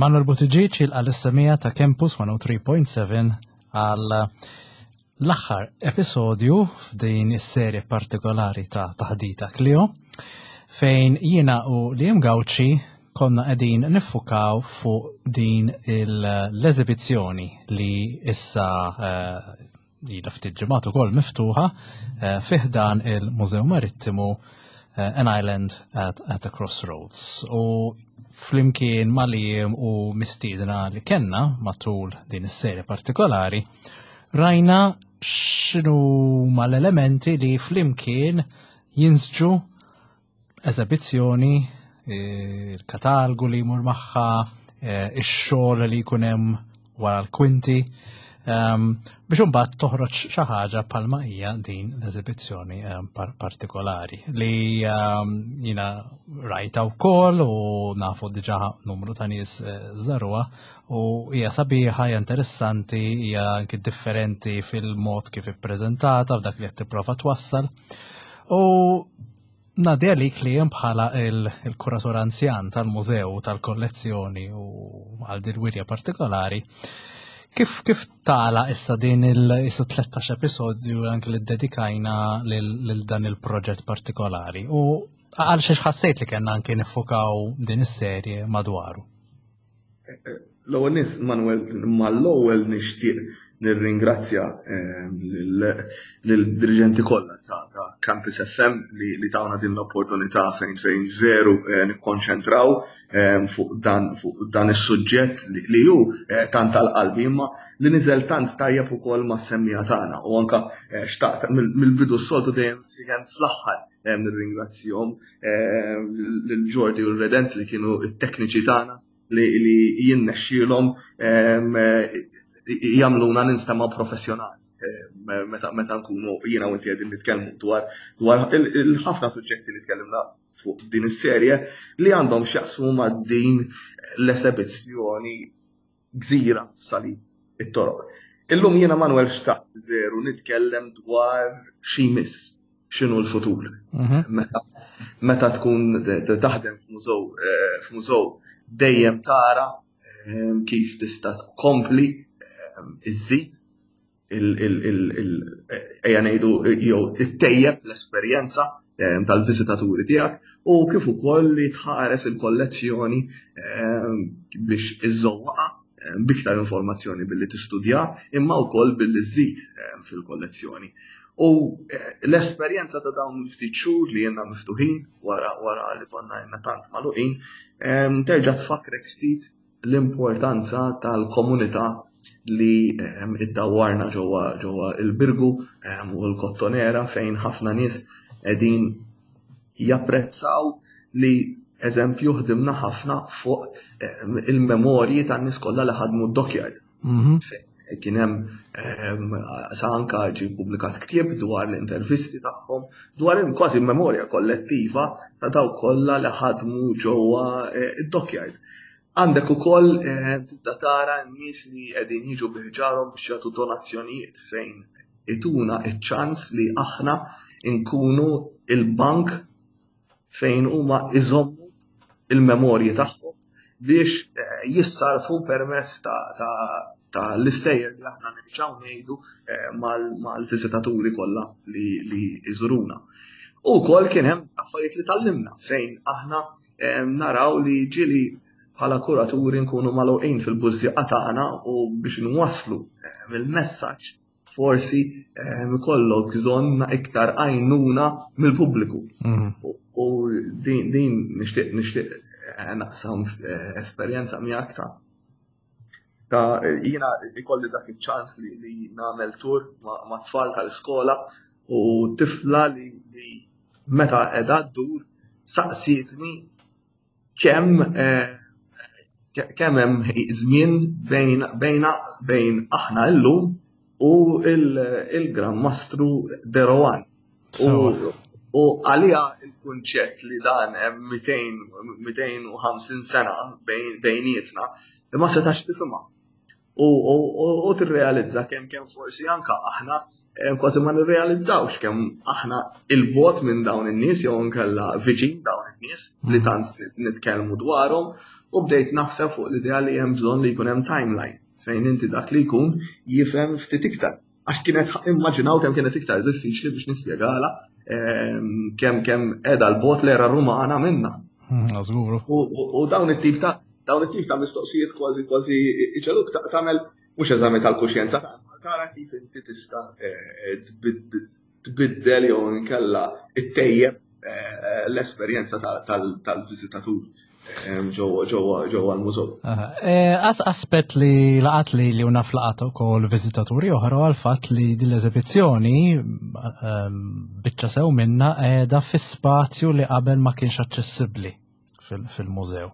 Manuel Buttigieg il-għal-istamija ta' Campus 103.7 għal l-aħħar episodju f'din is-serje partikolari ta' taħdita Clio fejn jiena u Liam Gawċi konna qegħdin niffukaw fuq din l-eżibizzjoni li issa ilha ftit ġimgħat ukoll miftuħa fih dan il-Mużew Marittimu An Island at a Crossroads. U flimkien mal-Liam u mistiedna li kenna matul din is-serje partikolari rajna x'inhu mal-elementi li flimkien jinsġu eżibizzjoni, il-katalgu li jmur magħha, ix-xogħol li jkun hemm wara l-kwinti, biex imbagħad toħroġ xi ħaġa bħalma hija din l-eżibizzjoni partikolari li jiena rajta wkoll u nafu diġà numru ta' nies żaruha u hija sabiħa, hija interessanti, hija anke differenti fil-mod kif ippreżentata f'dak li qed tipprova twassal. U nadi għalik li hemm bħala il-kuratur anzjan tal-mużew tal-kollezzjoni u għal din wirja partikolari. Kif tala issa din il-13 episodju anke li dedikajna lil dan il-proġett partikolari u għal xiex ħassejt li kellna anke nifukaw din is-serje madwaru? L-ewwel nies Manuel mal-ewwel nixtieq nirringrazzja lill-dirigenti kollha ta' Campus FM li tawna din l-opportunità fejn veru nikkonċentraw fuq dan is-suġġett li hu tant tal-qalbi imma li niżel tant tajjeb ukoll mas-semmija tagħna u anke xtaqt mill-bidu s-soltu dejjem sigan fl-aħħar nirringrazzjahom lil Jordi u Redent li kienu t-tekniċi tagħna li jinnexxielhom jagħmluna ninstema' professjonali meta nkunu jiena u inti qegħdin nitkellmu dwar il-ħafna suġġetti li tkellimna fuq din is-serje li għandhom x'jaqsmu ma' din l-eżibizzjoni gżira salib it-toroq. Illum jiena Manuel xtaqt veru nitkellem dwar x'imiss x'inhu l-futur. Meta tkun taħdem f'mużew dejjem tara kif tista' tkompli iżżid ejja ngħidu jew ittejjeb l-esperjenza tal-viżitaturi tiegħek u kif ukoll li tħares il-kollezzjoni biex iżżowwaqa b'iktar informazzjoni billi tistudja imma wkoll billi żżid fil-kollezzjoni. U l-esperjenza ta' dawn ftit xhur li jenna miftuħin wara li konna jenna tant magħluqin terġa' tfakrek ftit l-importanza tal-komunità li iddawwarna ġewwa il-Birgu u l-Kottonera fejn ħafna nies qegħdin japprezzaw li eżempju ħdimna ħafna fuq il-memorji tan-nies kollha li ħadmu d-Dockyard. Kien hemm sa anke ġie ppubblikat ktieb dwar l-intervisti tagħhom dwar kważi memorja kollettiva ta' dawk kollha li ħadmu ġewwa id-Dockyard. Għandek ukoll tibda tara n-nies li qegħdin jiġu biħġarhom biex jagħtu donazzjonijiet fejn ituna ċ-ċans li aħna nkunu il-bank fejn huma iżommu il-memorji tagħhom biex jissarfu permezz ta' l-istejjer li aħna nirġgħu ngħidu mal-viżitaturi kollha li jżuruna. U wkoll kien hemm affarijiet li tallimna fejn aħna naraw li ġieli bħala kuraturi nkunu magħluqin fil-bużieqa tagħna u biex nwasslu mill-messaġġ forsi ikollok bżonn iktar għajnuna mill-pubbliku. U din nixtieq naqsam esperjenza miegħek ta' jiena ikolli dak iċ-ċans li nagħmel tur ma' tfal tal-iskola u tifla li meta qiegħda ddur saqsietni kemm hemm żmien bejn aħna llum u il-Gran Mastru Derowan. U għalija il-kunċett li dan hemm 250 sena bejnietna ma setax tifhimha. U tirrealizza kemm forsi anke aħna kważi ma nirrealizzawx kemm aħna il-bot minn dawn in-nies jew nkella viċin dawn in-nies li tant nitkellmu dwarhom u bdejt naħseb fuq l-idea li hemm bżonn li jkun hemm timeline fejn inti dak li jkun jifhem ftit iktar. Għax kienet immaġinaw kemm kienet iktar diffiċli biex nispjegala kemm qiegħda l-bot l-era Rumana minna. Żguru. U dawn it-tip ta' mistoqsijiet kważi iġeluk tagħmel mhux eżami tal-kuxjenza tara kif inti tista' tbiddel jew inkella ittejjeb l-esperjenza tal-viżitatur ġewwa l-mużew. Aspett li laqat li naf laqat ukoll viżitaturi oħra għal fatt li din l-eżibizzjoni biċċa sew minnha qiegħda fi spazju li qabel ma kienx aċċessibbli fil-mużew.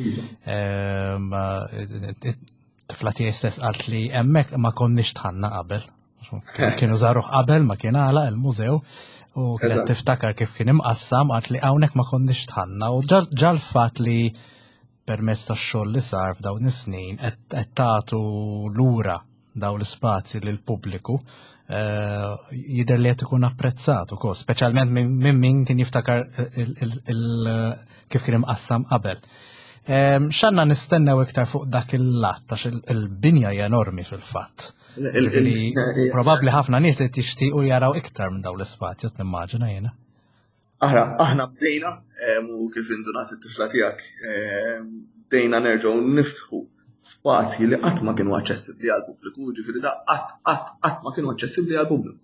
Tifla tiegħi stess qalt li hemmhekk ma konniex tħanna qabel. Kienu żaruh qabel ma kien għala il-mużew u kienet tiftakar kif kien imqassam qalt li hawnhekk ma konniex tħanna u ġal fatt li permezz tax-xogħol li sar f'dawn is-snin qed tagħtu lura dawn l-ispazji lill-pubbliku jidher li qed ikun apprezzat ukoll, speċjalment minn min kien jiftakar kif kien imqassam qabel. X'għandna nistennew iktar fuq dak il-lat għax il-binja hija enormi fil-fatt. Probabbli ħafna nies qed jixtiequ jaraw iktar minn dawn l-ispazji qed nimmaġina jiena. Aħna bdejna u kif indunat it-tifla tiegħek bdejna nerġgħu niftħu spazji li qatt ma kienu aċċessibbli għall-pubbliku, ġifieri da qatt ma kienu aċċessibbli għall-pubbliku.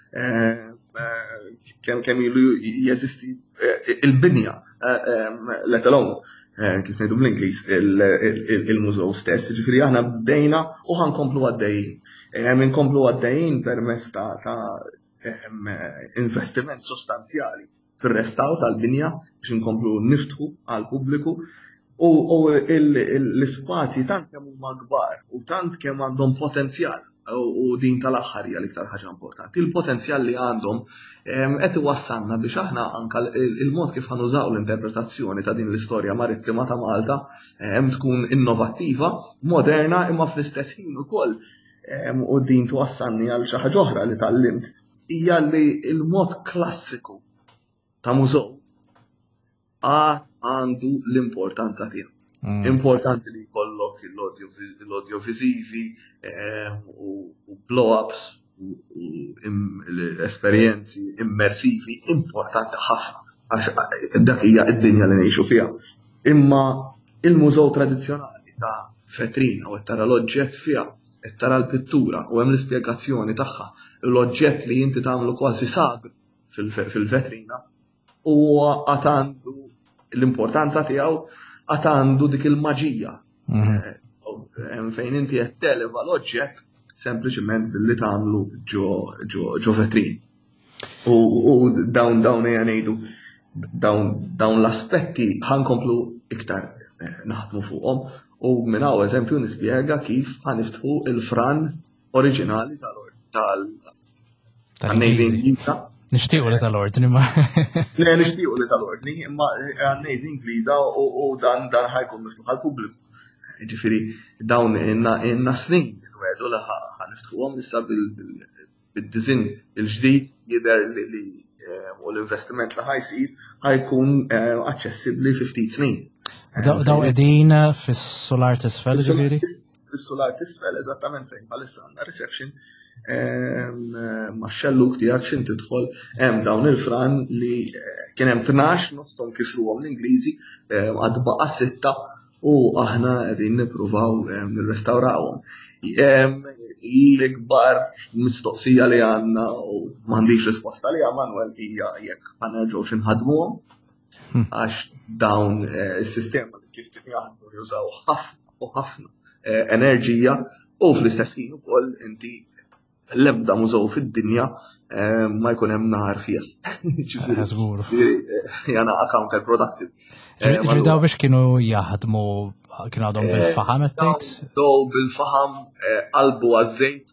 Kemm ilu jeżisti il-binja let alone kif ngħidu bl-Ingliż il-mużew stess, ġifieri aħna bdejna u ħankomplu għaddejjin. Inkomplu għaddejjin permezz ta' investiment sostanzjali fir-restaw tal-binja biex inkomplu niftħu għall-pubbliku u l-ispazji tant kemm huma kbar u tant kemm għandhom potenzjal u din tal-aħħar hija l-iktar ħaġa importanti. Il-potenzjal li għandhom qed iwassalna biex aħna anke il-mod kif ħanużaw l-interpretazzjoni ta' din l-istorja marittima ta' Malta tkun innovattiva, moderna imma fl-istess ħin ukoll u din twassalni għal xi ħaġa oħra li tallimt hija li l-mod klassiku ta' mużew għandu l-importanza tiegħu. Importanti li jkollok l-audiovisivi u blow-ups u l-esperjenzi immersivi importanti ħafna għax dak hija d-dinja li ngħixu fiha. Imma il-mużew tradizzjonali ta' vetrina u tara l-oġġett fiha, tara l-pittura u hemm l-ispjegazzjoni tagħha, l-oġġett li inti tagħmlu kważi sagru fil-vetrina u għatandu l-importanza tiegħu għatandu dik il-maġija. Fejn inti qed televa l-oġġett sempliċement billi tagħmlu ġo vetrin. U dawn ngħidu dawn l-aspetti ħankomplu iktar naħdmu fuqhom u minn hawn eżempju nispjega kif ħaniftħu il-fran oriġinali tal-Navy Ingliża. Nixtiequ li tal-ordni ma. Le nixtiequ li tal-ordni, imma għan-Navy Ingliża u dan ħajkun miftuħ għall-pubbliku. Ġifieri dawn inna snin il-wedu li ħaniftħuhom issa bil-diżinn il-ġdid jidher li u l-investiment li ħajsir ħajkun aċċessibbli fi ftit snin. Daw qegħdin fis-solar tisfel ġifieri? Fis-solar tisfel eżattament fejn bħalissa għandna reception ma' xelluk tiegħek x'in tidħol hemm dawn il-fran li kien hemm 12 nofshom kisruhom l-Ingliżi għad baqa' 6 u aħna qegħdin nippruvaw nirrestawrawhom. L-ikbar mistoqsija li għandna u m'għandix risposta li Manuel hija jekk ħanerġgħux inħadmuhom għax dawn is-sistema li kif jaħdmu jużaw ħafna enerġija u fl-istess ħin ukoll inti l-ebda mużew fid-dinja ma jkun hemm nar fih. Żgur. Jana counterproductive. Ġidaw biex kienu jaħdmu kienu għadhom bil-faham qed Daw bil-faham qalbu għaż-żejt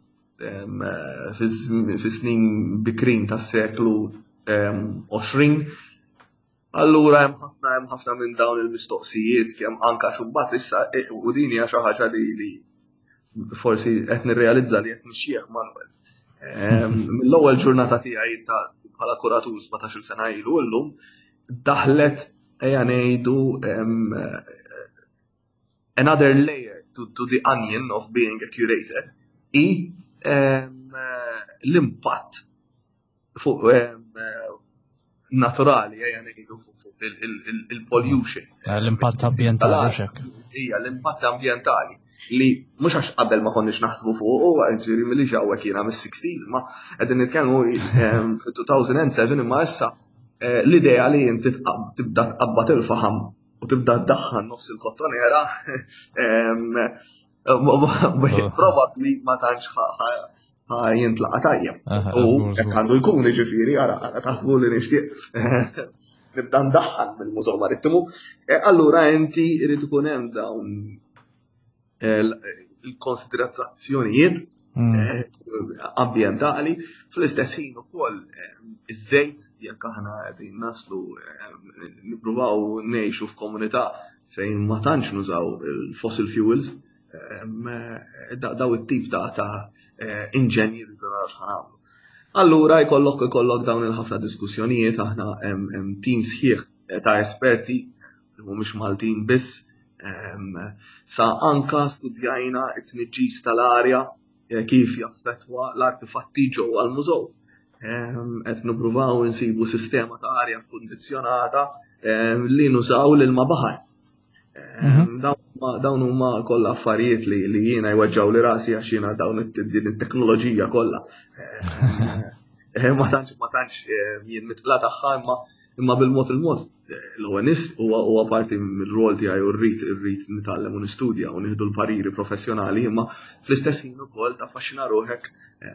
fi snin bikrin tas-seklu 20. Allura hemm ħafna minn dawn il-mistoqsijiet kemm anke xubbat issa u din hija xi ħaġa li forsi qed nirrealizza li qed nixjieħ Manuel. Mill-ewwel ġurnata tiegħi bħala kuratur 17 sena ilu llum daħlet ejja ngħidu another layer to the onion of being a curator l-impatt fuq naturali ejja ngħidu fuq il-pollution. L-impatt ambjentali xek. Hija l-impatt ambjentali li mhux għax qabel ma konniex naħsbu fuq u ġieri milli ġewwa kiena mis-60s ma qegħdin nitkellmu f'2007 imma issa l-idea li inti tibda tqabbad il-faħam u tibda tdaħħal nofs il-kottonera probably ma tantx jintlaqa tajjeb. U hekk għandu jkun jiġifieri ara taħsbu li nixtieq nibda ndaħħal mill-Mużew Marittimu. Allura inti irid ikun hemm dawn il-konsiderazzjonijiet ambjentali fl-istess ħin ukoll iż-żejt jekk aħna qegħdin naslu nippruvaw ngħixu f'komunità fejn ma tantx nużaw il-fossil fuels daw it-tip ta' inġenjer jridu naraw x'ħanagħmlu. Allura jkollok dawn il-ħafna diskussjonijiet aħna hemm tim sħiħ ta' esperti li mhumiex Maltin biss sa anka studjajna t-tniġġis tal-arja kif jaffettwa l-artifatti ġewwa l-mużew. Qed nippruvaw insibu sistema ta' arja kondizjonata li nużaw l-ilma baħar. Dawn huma kollha affarijiet li jiena jweġġaw li rasi għax jiena dawn din it-teknoloġija kollha. Ma tantx jien mitla tagħha imma bil-mod l-ONS huwa parti mill-rol tiegħi u rrid nitgħallem u nistudja u nieħdu l-pariri professjonali imma fl-istess ħin ukoll taffaxxina ruħek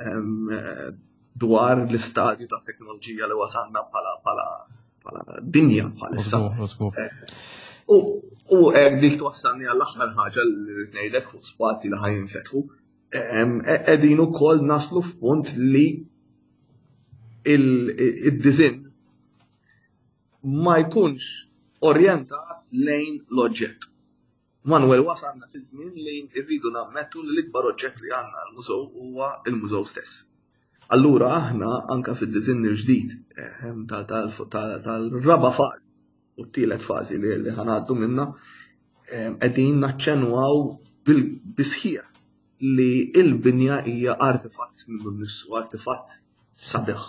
dwar l-istadju ta' teknoloġija li wasalna bħala dinja bħalissa. U dik twassalni għall-aħħar ħaġa li rrid ngħidlek fuq spazji li ħajinfetħu. Qegħdin ukoll naslu f'punt li id-disinn ma jkunx orjentat lejn l-oġġett. Manuel wasalna fi żmien li rridu nammettu li l-ikbar oġġett li għandna l-mużew huwa l-mużew stess. Allura aħna anka fid-disinn il-ġdid tal-raba fażi u t-tielet fażi li ħanaddu minnha qegħdin naċċenwaw bisħieħ li l-binja hija artefatt minnu nnifsu, artefatt sabiħ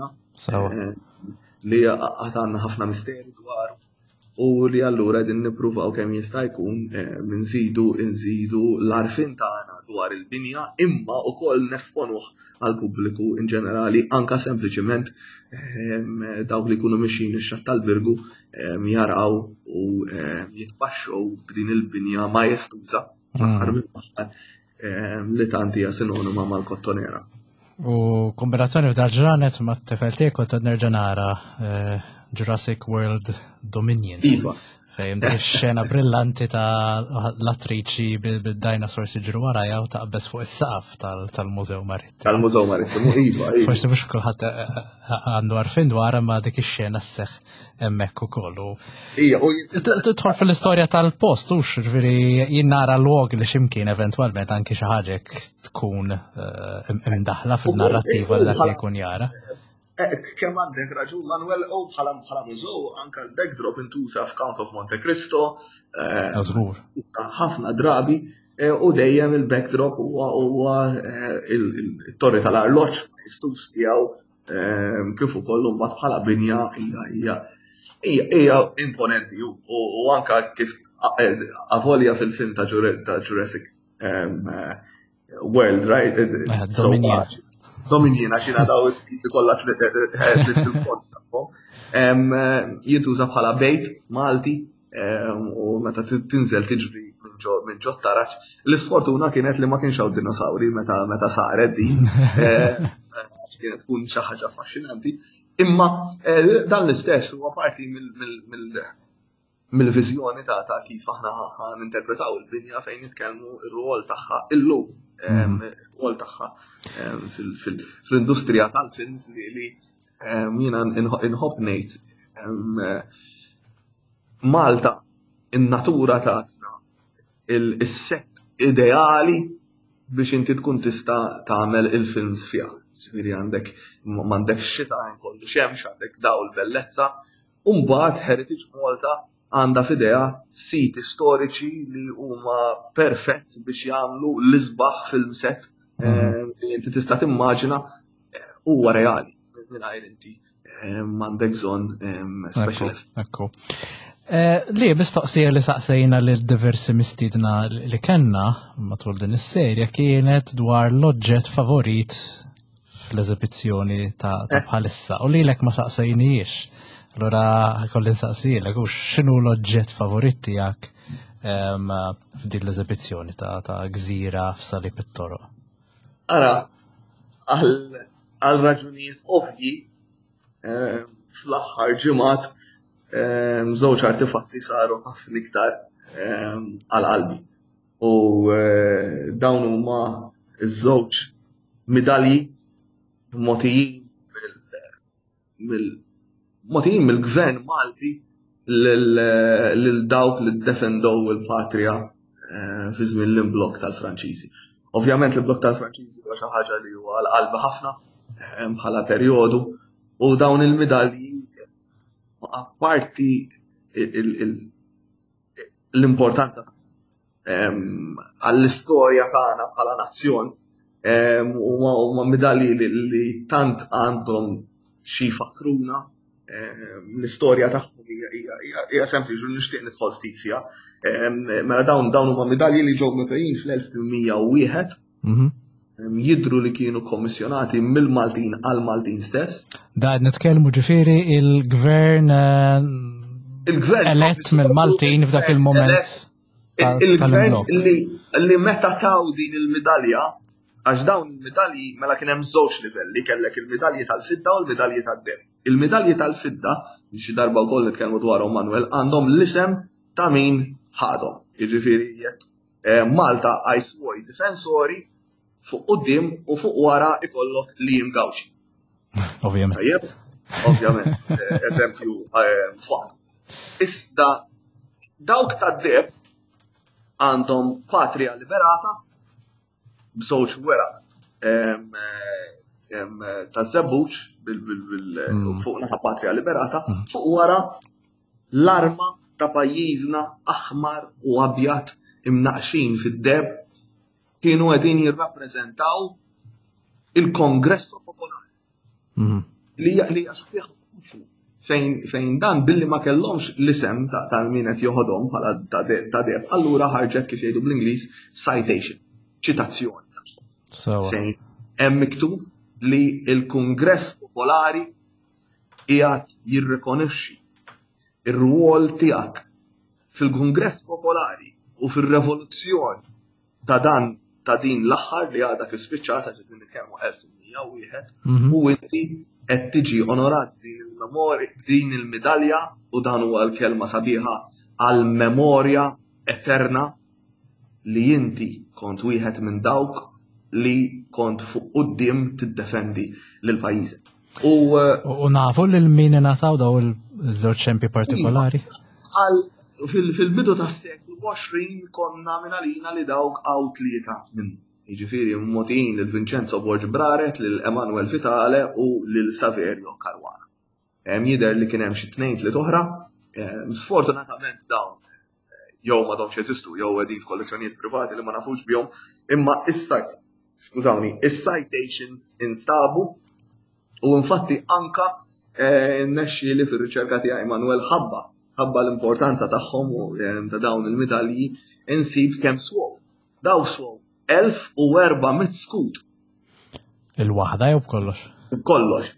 li għandna ħafna misteri dwar u li allura din nippruvaw kemm jista' jkun nżidu l-arfin tagħna dwar il-binja imma wkoll nesponuh għall-pubbliku in ġenerali anka sempliċement dawk li jkunu mixin ix-xatt tal-Birgu jaraw u jitbaxxew b'din il-binja majestuża fl-aħħar mill-aħħar li tant hija sinonima mal-kottonera. U kombinazzjoni f'dar ġranet ma' t-tifel tiegħek ta' nerġa' nara Jurassic World Dominion. Iva. Fejn xena brillanti ta' l-attriċi bil-dinosaurs jiġru warajja u taqbess fuq is-saqaf tal-Mużew Marittimu. Tal-Mużew Marittimu, iva. Forsi mhux kulħadd għandu għarfien dwarha ma dik ix-xena sseħħ hemmhekk ukoll. Tidħol fil-istorja tal-post hux, ġifieri jien nara l-wog li x'imkien eventwalment anke xi ħaġa tkun imdaħla fil-narrattiva li dak jkun jara. Kemm għandek raġun Manuel u bħala mużew anke l-backdrop intuża f'Count of Monte Cristo. Żgur. Ħafna drabi u dejjem il-backdrop huwa il-torri tal-arloġġ istus tiegħu kif ukoll mbagħad bħala binja hija imponenti u anke kif avolja fil-film ta' Jurassic World, right? Dominion, għaxina daw kollha jintuża bħala bejt Malti u meta tinżel tiġri minn ġo tarax. L-isfortuna kienet li ma kienx hawn dinosauri meta saret din. Kienet tkun xi ħaġa affaxxinanti. Imma dan l-istess huwa parti mill-viżjoni ta' kif aħna ninterpretaw il-binja fejn nitkellmu r-rwol tagħha illum. Rwol tagħha fl-industrija tal-films li jiena inħobb ngħid Malta in-natura tagħna is-set ideali biex inti tkun tista' tagħmel il-films fiha. ġifieri m'għandek xita kollu xemx, għandek dawl bellezza, u mbagħad Heritage Malta għandha f'idea siti storiċi li huma perfett biex jagħmlu l-isbaħ film-set li inti tista' timmaġina huwa reali mingħajr inti m'għandek bżonn special. Ekku. Li mistoqsija li saqsejna lil diversi mistiedna li kellna matul din is-serja kienet dwar l-oġġett favorit fl-eżibizzjoni ta' bħalissa u lilek ma saqsejniex. Allura kolli nsaqsilek u x'inhu l-oġġett favorit tiegħek f'din l-eżibizzjoni ta' gżira f'Sali Pittoro? Ara, għal raġunijiet ovvji fl-aħħar ġimgħat żewġ artefatti saru ħafna iktar għal-qalbi. U dawn huma ż-żewġ midalji mogħtijin mill-Gvern Malti lil dawk li ddefendew il-patrija fi żmien l-imblokk tal-Franċiżi. Ovvjament l-imblokk tal-Franċiżi huwa xi ħaġa li huwa għal-qalbi ħafna bħala perjodu u dawn il-midalji apparti l-importanza għall-istorja tagħna bħala nazzjon huma midalji li tant għandhom xi fakruna l-istorja tagħhom hija sempliċi nixtieq nidħol ftit fiha. Mela dawn huma midalji li ġew mibgħin fl-1901 jidru li kienu kommissjonati mill-Maltin għal-Maltin stess. Da nitkellmu ġifieri il-gvern elett mill-Maltin f'dak il-moment. Il-gvern li meta taw din il-medalja, għax dawn il-medalji mela kien hemm żewġ livelli, kellek il-medalji tal-fidda u l-medalji tad-deb. Il-medalji tal-fidda, xi darba wkoll nitkellmu dwarhom Manuel, għandhom l-isem ta' min ħadhom. Jiġifieri Malta Ice War Difensori fuq qudiem u fuq wara ikollok Liam Gawxi. Ovvjament. Ovvjament, eżempju fatt. Issa dawk tad-deb għandhom Patria Liberata b'żewġ wera ta' żebbuġ fuq naħa Patria Liberata, fuq wara l-arma ta' pajjiżna aħmar u abjad imnaqxin fid-deb kienu għedin jirrappreżentaw il-Kongress Popolari. Li jasfiħu fejn dan billi ma kellhomx l-isem tal-min qed joħodhom bħala ta' deb, allura ħarġet kif jgħidu bl-Ingliż citation, ċitazzjoni. Fejn hemm miktub li l-Kongress Popolari qiegħed jirrikonoxxi ir-rwol tiegħek fil-Kongress Popolari u fir-Revoluzzjoni ta' din l-aħħar li għadha kif spiċċata ġiet nitkellmu 1901 u inti qed tiġi onorat din il-medalja u dan huwa l-kelma sabiħa għal memorja eterna li inti kont wieħed minn dawk li kont fuq quddiem tiddefendi lil pajjiżek. U nafu lil min ingħataw daw iż-żewġ ċempji partikolari? Fil-bidu tas-seklu 20 konna minalina li dawk għaw tlieta minn. Jiġifieri mogħtijin lil Vincenzo Borg Braret, lil Emanuel Vitale u lil Saverio Caruana. Jidher li kien hemm xi tnejn tliet oħra, sfortunatament dawn jew m'għadhomx jeżistu jew qegħdin f'kollezzjonijiet privati li ma nafux bihom, imma is-citations instabu u infatti anka nnexxi li fir-riċerka tiegħi Manuel ħabba l-importanza tagħhom ta' dawn il-medalji insib kemm swow. Daw swow 1400 skut. Il-waħda jew kollox? Kollox.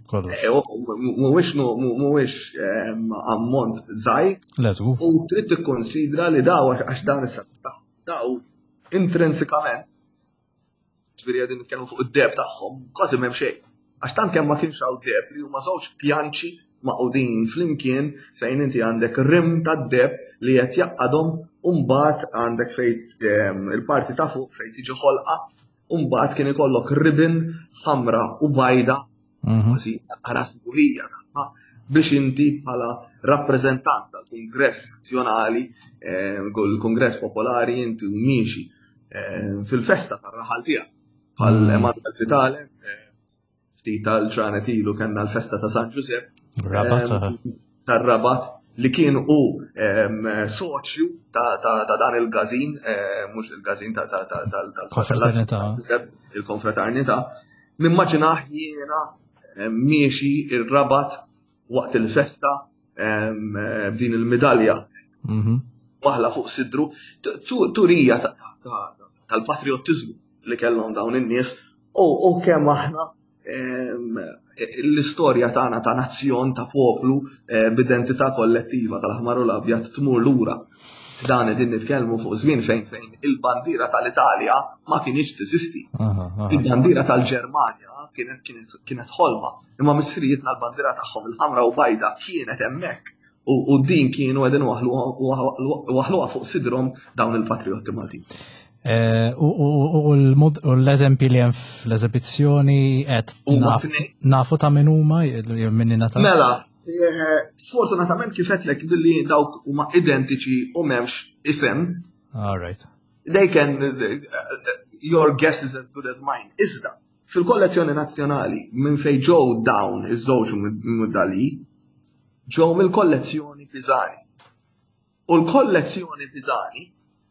Mhuwiex ammont żgħir. U trid tikkonsidra li daw għax dan is-sabta daw intrinsikament ġifieri qegħdin nitkellmu fuq id-deb tagħhom kważi m'hemm xejn. Għax tant kemm ma kienx hawn deb li huma żewġ pjanċi maqudin flimkien fejn inti għandek rim tad-deb li qed jaqadhom u mbagħad għandek fejn il-parti ta' fuq fejn tiġi ħolqa u mbagħad kien ikollok ribbon ħamra u bajda kważi ras buħija biex inti bħala rappreżentant tal-Kungress Nazzjonali, il-Kungress Popolari inti miexi fil-festa tar-raħal tiegħek bħal Emanuel Vitale ftit tal-ġranet ilu kellna l-festa ta' San Giuseppe. Rabat. Tar-Rabat li kien soċju ta' dan il-gazin, mhux il-gazin Konfraternità. il-konfraternità. Nimmaġinaħ jiena miexi il-Rabat waqt il-festa b'din il-medalja waħla fuq sidru, turija tal-patriotizmu li kellhom dawn in-nies u kemm aħna l-istorja tagħna ta' nazzjon, ta' poplu b'identità kollettiva tal-aħmar u l-abjad tmur lura. Dan din nitkellmu fuq żmien fejn il-bandiera tal-Italja ma kienx teżisti. Il-bandiera tal-Ġermanja kienet ħolma, imma missirietna l-bandiera tagħhom il-ħamra u bajda kienet hemmhekk. U din kienu għedin waħluha fuq sidrom dawn il-patriotti Maltin. U l-eżempi li hemm fl-eżibizzjoni qed nafu ta' min huma minnina ta' Mela, sfortunatament kif qedlek billi dawk huma identiċi u m'hemmx isem. All right. They can your guess is as good as mine. Iżda fil-kollezzjoni nazzjonali minn fejn ġew dawn iż-żewġ medalji ġew mill-kollezzjoni Pisani. U l-kollezzjoni Pisani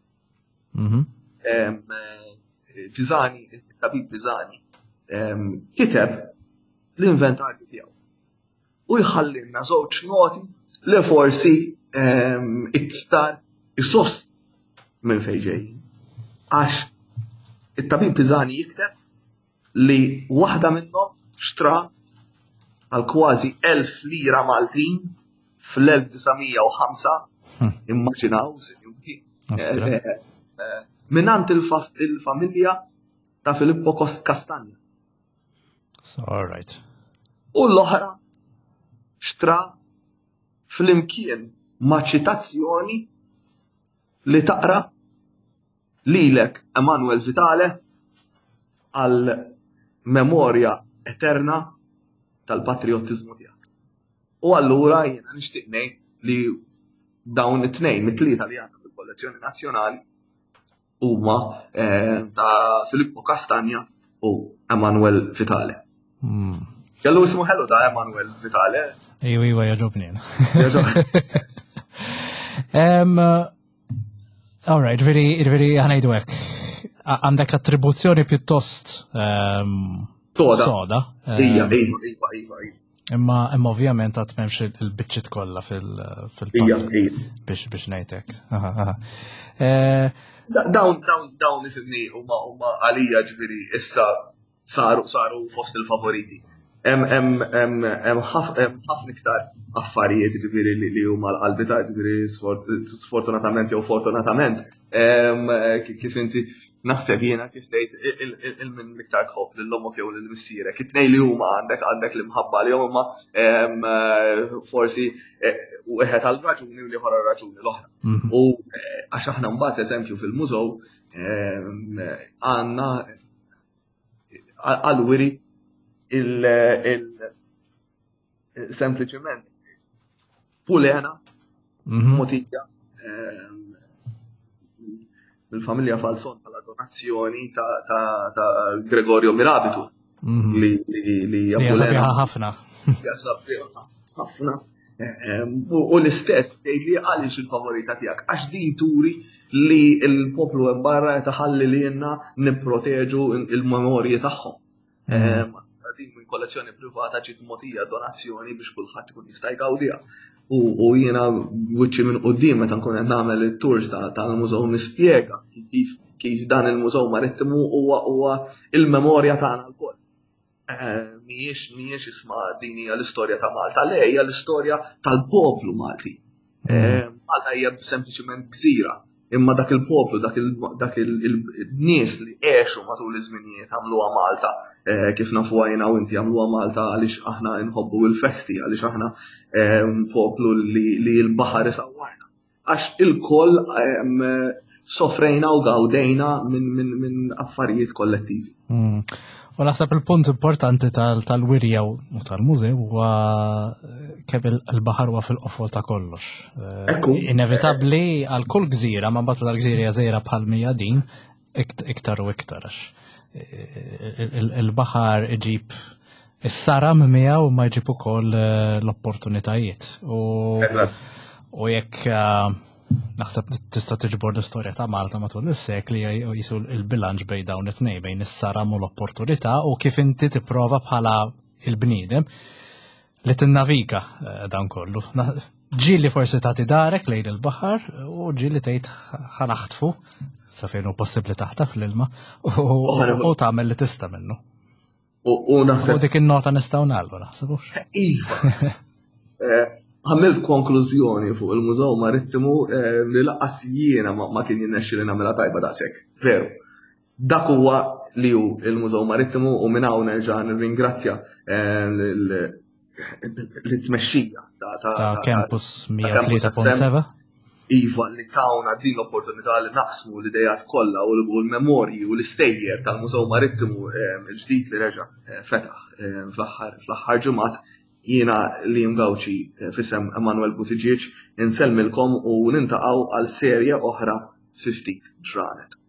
Pisani, il-tabib Pisani, kiteb l-inventarju tiegħu. U jħallinna żewġ noti li forsi iktar isos minn fejn ġejjin. Għax it-tabib Pisani jikteb li waħda minnhom xtra għal kważi 1000 lira Maltin fl-1905 immaġinaw sinjuri. Minant il-familja ta' Filippo Castagna. All right. U l-oħra xtra fl-imkien ma' ċitazzjoni li taqra lilek Emanuel Vitale għal memorja eterna tal-patriotizmu tiegħek. U allura jiena nixtieq ngħid li dawn it-tnejn mit-tlieta li għandna fil-kollezzjoni nazzjonali huma ta' Filippo Castagna u Emanuel Vitale. Jallu ismu ħellu ta' Emanuel Vitale. Iwa jaġobni. All right, veri ħanajdu hekk. Għandek attribuzzjoni pjuttost soda. Iva. Imma ovvjament għat memx il-bicċit kollha fil-passi biex ngħidlek. Dawn ifimni huma għalija ġifieri issa saru fost il-favoriti. Hemm ħafna iktar affarijiet ġifieri li huma l-qalbi ta' ġifieri sfortunatament jew fortunatament. Kif inti naħseb jiena kif tgħid il-min iktar tħobb lill-ommok jew lill-missierek. It-tnejn li huma għandek l-imħabba li huma forsi wieħed għal raġuni u liħor għal raġuni l-oħra. U għax aħna mbagħad eżempju fil-mużew għandna għal-wiri sempliċement pulena motija mill-familja Falzon bħala donazzjoni ta' Gregorio Mirabitu li jasabiħa ħafna. Ħafna. U l-istess li għalix il-favorita tiegħek għax din turi li l-poplu hemm barra taħalli li jenna nipproteġu il-memorji tagħhom. Din minn kollezzjoni privata ġiet mogħtija donazzjoni biex kulħadd ikun jista' jgawdiha. U jiena wiċċi minn quddiem meta nkun qed nagħmel it-tours tal-mużew nispjega kif dan il-mużew marittimu huwa il-memorja tagħna lkoll. Mhijiex isma' din hija l-istorja ta' Malta, le hija l-istorja tal-poplu Malti. Malta hija sempliċement gżira, imma dak il-poplu, dak il-nies li għexu matul iż-żminijiet għamluha Malta, kif nafuha jiena u inti għamluha Malta għaliex aħna nħobbu il-festi, għaliex aħna poplu li l-baħar isawwarna. Għax il-koll sofrejna u gawdejna minn affarijiet kollettivi. U naħseb il-punt importanti tal-wirja u tal-mużew huwa kemm il-baħar huwa fil-qofol ta' kollox. Inevitabbli għal kull gżira, ma mbagħad tal-gżira żgħira bħal mija din iktar u iktar għax il-baħar iġib is-saram miegħu ma jġib ukoll l-opportunitajiet. U jekk naħseb tista' tiġbor l-istorja ta' Malta matul is-sekli jisu il-bilanċ bejn dawn it-tnejn bejn is-saram u l-opportunità u kif inti tipprova bħala il-bniedem li tinnaviga dan kollu. Ġieli forsi tagħti darek lejn il-baħar u ġieli tgħid ħanaħtfu sa fejn hu possibbli taħtaf l-ilma u tagħmel li tista' minnu. U dik in-nota nistgħu nagħlbu naħsebux. Iva. Għamilt konklużjoni fuq il-Mużew Marittimu li laqqas jiena ma kien jinnexxi li nagħmilha tajba daqshekk. Veru. Dak huwa li hu il-Mużew Marittimu u minn hawn nerġa' nirringrazzja l-tmexxija ta' Campus 103.7. Iva li tawna din l-opportunità li naqsmu l-idejat kollha u l-memorji u l-istejjer tal-Mużew Marittimu l-ġdid li reġa' fetaħ fl-aħħar ġimgħat jiena li mgawċi fisem Emanuel Buttigieg insellmilkom u nintaqgħu għal serja oħra fi ftit ġranet.